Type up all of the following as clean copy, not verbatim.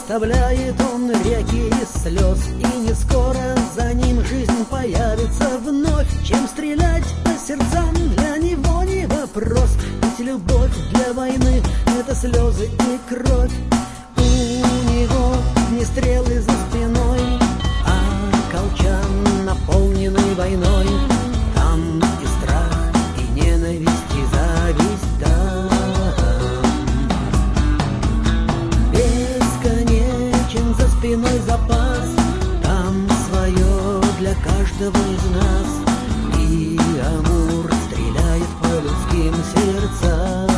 оставляет он реки из слез, и не скоро за ним жизнь появится вновь. Чем стрелять по сердцам, для него не вопрос, ведь любовь для войны — это слезы и кровь. У него не стрелы за спиной, а колчан, наполненный войной. Там и страх, и ненависть, и зависть, да. Бесконечен за спиной запас, там свое для каждого из нас. И Амур стреляет по людским сердцам.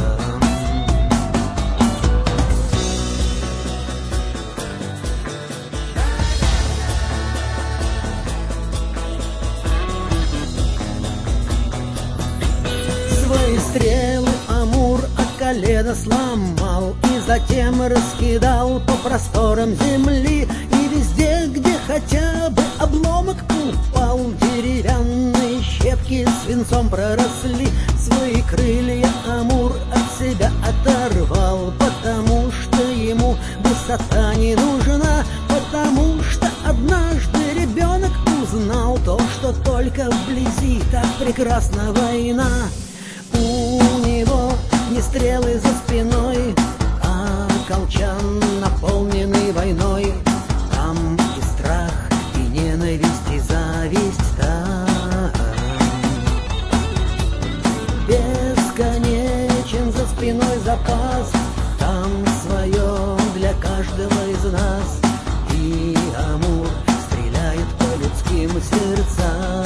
Свои стрелы Амур от колена сломал и затем раскидал по просторам земли. И везде, где хотя бы обломок упал, деревянные щепки свинцом проросли. Свои крылья Амур от себя оторвал, потому что ему высота не нужна, потому что однажды ребенок узнал то, что только вблизи так прекрасна война. У него не стрелы за спиной, а колчан, наполненный войной. Там и страх, и ненависть, и зависть, там. Бесконечен за спиной запас, там свое для каждого из нас. И Амур стреляет по людским сердцам.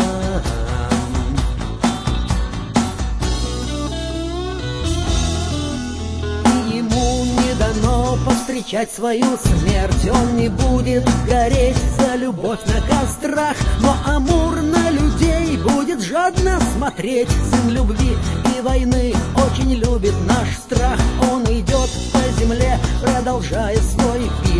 Но повстречать свою смерть он не будет гореть за любовь на кострах. Но Амур на людей будет жадно смотреть. Сын любви и войны очень любит наш страх. Он идет по земле, продолжая свой путь.